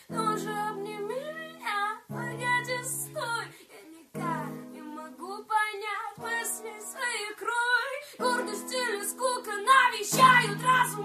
Ну же обними меня, погоди, стой. Я никак не могу понять мысли своих крой. Гордость или скука навещают разум.